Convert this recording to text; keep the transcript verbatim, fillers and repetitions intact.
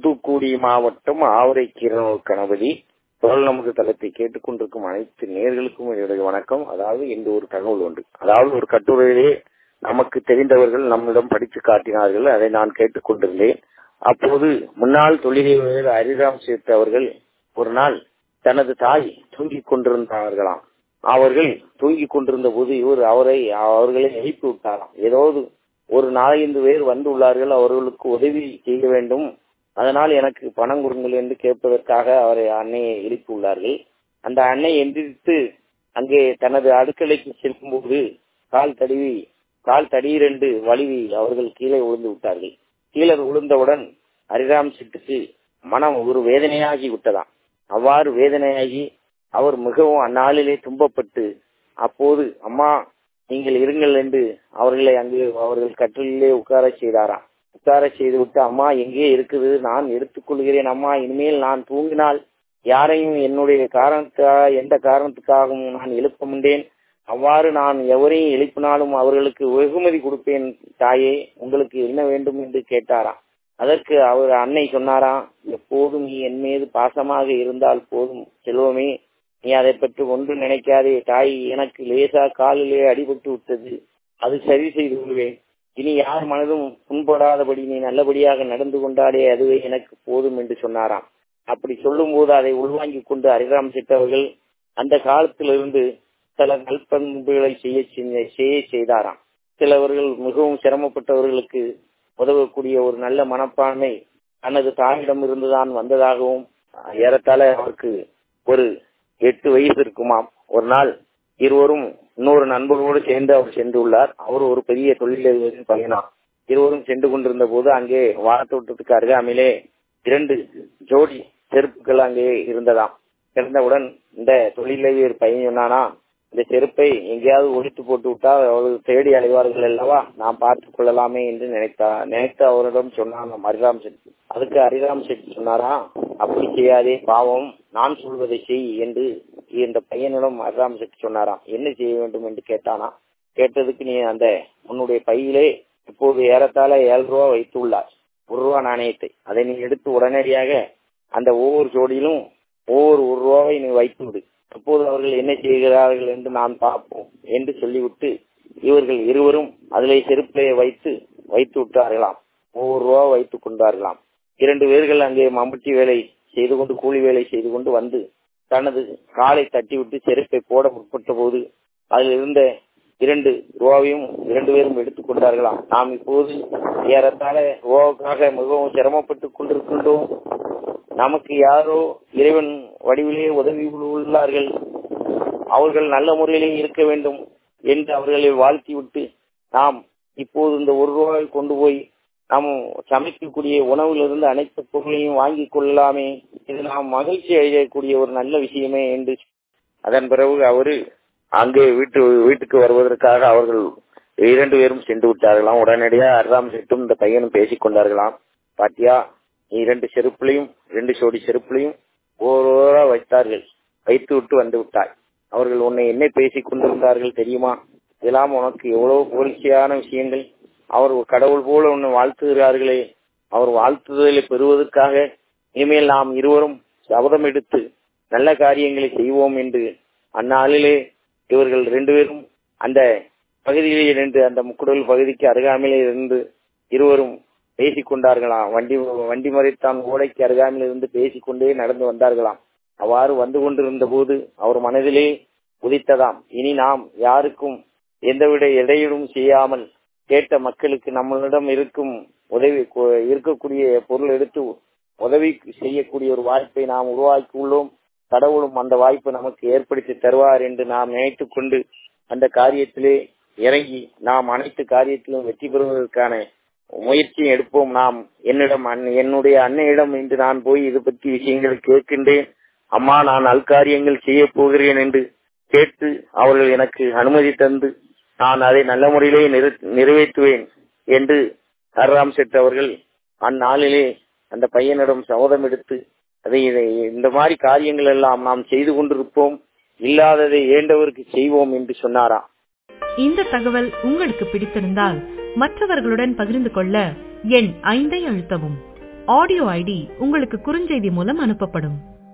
தூத்துக்குடி மாவட்டம் ஆவரைக்கீரனூர் கணபதி. குரல் நமது தளத்தை கேட்டுக் கொண்டிருக்கும் அனைத்து நேயர்களுக்கும் என்னுடைய வணக்கம். அதாவது இந்த ஒரு தகவல் உண்டு. அதாவது ஒரு கட்டுரையிலே நமக்கு தெரிந்தவர்கள் நம்மிடம் படித்து காட்டினார்கள். அதை நான் கேட்டுக் கொண்டிருந்தேன். அப்போது முன்னாள் தொழிலதிபர் ஹரிராம் சேத் அவர்கள் ஒரு நாள் தனது தாய் தூங்கிக் கொண்டிருந்தார்களாம். அவர்கள் தூங்கிக் கொண்டிருந்த போது இவர் அவரை அவர்களை எழுப்பி விட்டாராம். ஏதாவது ஒரு நாலஞ்சு பேர் வந்துள்ளார்கள், அவர்களுக்கு உதவி செய்ய வேண்டும், அதனால் எனக்கு பணம் கொடுங்கள் என்று கேட்பதற்காக அவரை அன்னையை எழுப்பி உள்ளார்கள். அந்த அன்னை எந்திரித்து அங்கே தனது அடுக்கலைக்கு செல்லும் போது கால் தடவி கால் தடீரென்று வலிவி அவர்கள் கீழே விழுந்து விட்டார்கள். கீழே விழுந்தவுடன் ஹரிராம் சேட்டுக்கு மனம் ஒரு வேதனையாகி விட்டதாம். அவ்வாறு வேதனையாகி அவர் மிகவும் அந்நாளிலே துன்பப்பட்டு அப்போது அம்மா நீங்கள் இருங்கள் என்று அவர்களை அங்கு அவர்கள் கட்டிலே உட்கார செய்தாராம். உட்கார செய்து விட்டு அம்மா எங்கே இருக்குது, நான் எடுத்துக் கொள்கிறேன் அம்மா, இனிமேல் நான் தூங்கினால் யாரையும் என்னுடைய காரணத்துக்காக எந்த காரணத்துக்காகவும் நான் எழுப்ப முடியேன், அவ்வாறு நான் எவரையும் எழுப்பினாலும் அவர்களுக்கு வெகுமதி கொடுப்பேன் தாயே, உங்களுக்கு என்ன வேண்டும் என்று கேட்டாராம். அதற்கு அவர் அன்னை சொன்னாராம், எப்போதும் நீ என் மீது பாசமாக இருந்தால் போதும் செல்வமே, நீ அதை பற்றி ஒன்றும் நினைக்காதே தாய், எனக்கு லேசா காலிலே அடிபட்டு விட்டது, அது சரி செய்து கொள்வேன், இனி யார் மனதும் புண்படாதபடி நீ நல்லபடியாக நடந்து கொண்டாலே அதுவே எனக்கு போதும் என்று சொன்னாராம். அப்படி சொல்லும் போது அதை உள்வாங்கிக் கொண்டு ஹரிராம் சேட் அவர்கள் அந்த காலத்திலிருந்து சில நல்பண்புகளை செய்ய செய்ய செய்தாராம். சிலவர்கள் மிகவும் சிரமப்பட்டவர்களுக்கு உதவக்கூடிய ஒரு நல்ல மனப்பான்மை தனது தாயிடம் இருந்துதான் வந்ததாகவும், ஏறத்தாழ அவருக்கு ஒரு எட்டு வயசு இருக்குமாம். ஒரு நாள் இருவரும் இன்னொரு நண்பர்களோடு சேர்ந்து அவர் சென்று உள்ளார். அவர் ஒரு பெரிய தொழிலதிபரின் பையனாம். இருவரும் சென்று கொண்டிருந்த போது அங்கே வாழத்தோட்டத்துக்கு அருகாமையிலே இரண்டு ஜோடி செருப்புகள் அங்கே இருந்ததாம். இருந்தவுடன் இந்த தொழிலதிபர் பையன் சொன்னானா, இந்த செருப்பை எங்கேயாவது ஒழித்து போட்டு விட்டால் அவர்கள் தேடி அலைவார்கள் அல்லவா, நாம் பார்த்துக் கொள்ளலாமே என்று நினைத்தா நினைத்து அவரிடம் சொன்னாங்க ஹரிராம் சேட். அதுக்கு ஹரிராம் சேட் சொன்னாரா, அப்படி செய்யாதே பாவம், நான் சொல்வதை செய் என்று இந்த பையனிடம் ஹரிராம் சேட் சொன்னாராம். என்ன செய்ய வேண்டும் என்று கேட்டானா, கேட்டதுக்கு நீ அந்த உன்னுடைய பையிலே இப்போது ஏறத்தாழ ஏழு ரூபா வைத்து உள்ளார், ஒரு ரூபா நாணயத்தை, அதை நீ எடுத்து உடனடியாக அந்த ஒவ்வொரு ஜோடியிலும் ஒவ்வொரு ஒரு ரூபாவை நீ வைத்து விடு, அப்போது அவர்கள் என்ன செய்கிறார்கள் என்று நாம் பார்ப்போம் என்று சொல்லிவிட்டு இவர்கள் இருவரும் அதிலே செருப்பிலே வைத்து வைத்து விட்டார்களாம். ஒவ்வொரு ரூபா வைத்துக் கொண்டார்களாம். இரண்டு பேர்கள் அங்கே மம்பட்டி வேலை செய்து கொண்டு கூலி வேலை செய்து கொண்டு வந்து தனது காலை தட்டிவிட்டு செருப்பை போட முற்பட்ட போது அதில் இருந்த இரண்டு ரூபாவையும் இரண்டு பேரும் எடுத்துக் கொண்டார்களாம். நாம் இப்போது ஏறத்தாழ ரூபாவுக்காக மிகவும் சிரமப்பட்டுக் கொண்டிருக்கின்றோம், நமக்கு யாரோ இறைவன் வடிவிலே உதவி உள்ளார்கள், அவர்கள் நல்ல முறையிலே இருக்க வேண்டும் என்று அவர்களை வாழ்த்தி விட்டு நாம் இப்போது இந்த ஒரு ரூபாய் கொண்டு போய் நாம் சமைக்கக்கூடிய உணவிலிருந்து அனைத்து பொருளையும் வாங்கிக் கொள்ளலாமே, இது நாம் மகிழ்ச்சி அடையக்கூடிய ஒரு நல்ல விஷயமே என்று அதன் பிறகு அவரு அங்கே வீட்டு வீட்டுக்கு வருவதற்காக அவர்கள் இரண்டு பேரும் சென்று விட்டார்களாம். உடனடியாக ஹரிராம் சேட்டும் இந்த பையனும் பேசிக் கொண்டார்களாம். பாத்தியா, இரண்டு செருப்புலையும் இரண்டு சோடி செருப்புலையும் ஓரோரா வைத்தார்கள், வைத்து விட்டு வந்து விட்டார். அவர்கள் உன்னை என்ன பேசிக் கொண்டிருந்தார்கள் தெரியுமா, இதெல்லாம் உனக்கு எவ்வளவு புகழ்ச்சியான விஷயங்கள், அவர் கடவுள் போல உன்னை வாழ்த்துகிறார்களே, அவர் வாழ்த்துதலை பெறுவதற்காக இனிமேல் நாம் இருவரும் சபதம் எடுத்து நல்ல காரியங்களை செய்வோம் என்று அந்நாளிலே இவர்கள் ரெண்டு பேரும் அந்த பகுதியிலே இருந்து அந்த முக்குடல் பகுதிக்கு அருகாமையிலே இருந்து இருவரும் பேசிக் கொண்டார்களாம். வண்டி வண்டி மறைத்தான் ஓடைக்கு அருகாமையில் இருந்து பேசிக்கொண்டே நடந்து வந்தார்களாம். அவ்வாறு வந்து கொண்டிருந்த போது அவர் மனதிலே உதித்ததாம், இனி நாம் யாருக்கும் எந்தவித இடையூறும் செய்யாமல் கேட்ட மக்களுக்கு நம்மளிடம் இருக்கும் உதவி இருக்கக்கூடிய பொருள் எடுத்து உதவி செய்யக்கூடிய ஒரு வாய்ப்பை நாம் உருவாக்கி உள்ளோம், கடவுளும் அந்த வாய்ப்பை நமக்கு ஏற்படுத்தி தருவார் என்று நாம் நினைத்துக் கொண்டு அந்த காரியத்திலே இறங்கி நாம் அனைத்து காரியத்திலும் வெற்றி பெறுவதற்கான முயற்சியை எடுப்போம். நாம் என்னிடம் என்னுடைய அன்னையிடம் இன்று நான் போய் இது பற்றி விஷயங்களை கேட்கின்றேன், அம்மா நான் நல்காரியங்கள் செய்ய போகிறேன் என்று கேட்டு அவர்கள் எனக்கு அனுமதி தந்து நான் அதை நல்ல முறையிலே நிறைவேற்றுவேன் என்று ஹரிராம் சேட் அவர்கள் அந்நாளிலே அந்த பையனிடம் சபதம் எடுத்து அதை இந்த மாதிரி காரியங்கள் எல்லாம் நாம் செய்து கொண்டிருப்போம், இல்லாததை ஏண்டவருக்கு செய்வோம் என்று சொன்னாராம். இந்த தகவல் உங்களுக்கு பிடித்திருந்தால் மற்றவர்களுடன் பகிர்ந்து கொள்ள எண் ஐந்தை அழுத்தவும். ஆடியோ ஐடி உங்களுக்கு குறுஞ்செய்தி மூலம் அனுப்பப்படும்.